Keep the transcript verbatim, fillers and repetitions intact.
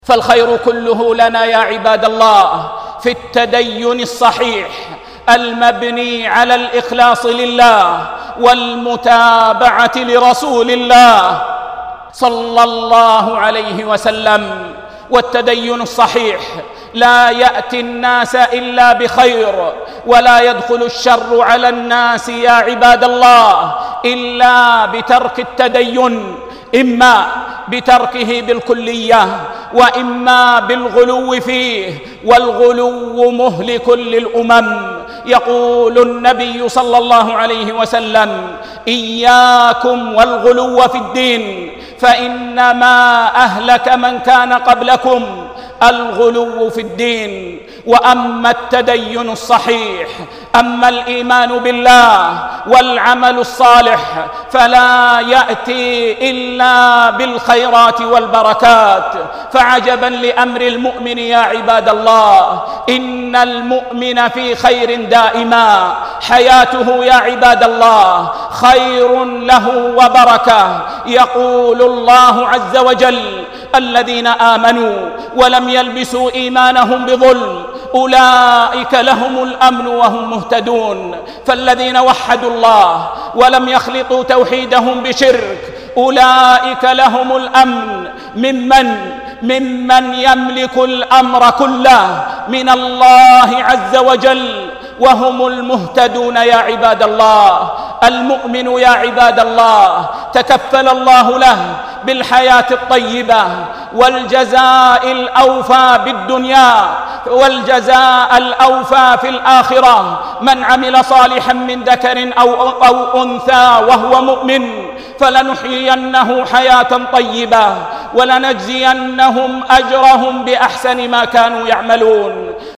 فالخير كله لنا يا عباد الله في التدين الصحيح المبني على الإخلاص لله والمتابعة لرسول الله صلى الله عليه وسلم. والتدين الصحيح لا يأتي الناس إلا بخير، ولا يدخل الشر على الناس يا عباد الله إلا بترك التدين، إما بتركه بالكلية وإما بالغلو فيه، والغلو مهلك للأمم. يقول النبي صلى الله عليه وسلم: إياكم والغلو في الدين فإنما أهلك من كان قبلكم الغلو في الدين. وأما التدين الصحيح، أما الإيمان بالله والعمل الصالح، فلا يأتي إلا بالخيرات والبركات. فعجبا لأمر المؤمن يا عباد الله، إن المؤمن في خير دائما، حياته يا عباد الله خير له وبركة. يقول الله عز وجل: الذين آمنوا ولم يلبسوا إيمانهم بظلم أولئك لهم الأمن وهم مهتدون. فالذين وحدوا الله ولم يخلطوا توحيدهم بشرك أولئك لهم الأمن ممن ممن يملك الأمر كله من الله عز وجل، وهم المهتدون يا عباد الله. المؤمن يا عباد الله تكفل الله له بالحياة الطيبة والجزاء الأوفى بالدنيا والجزاء الأوفى في الآخرة. من عمل صالحا من ذكر أو, أو أنثى وهو مؤمن فلنحيينه حياة طيبة ولنجزينهم أجرهم بأحسن ما كانوا يعملون.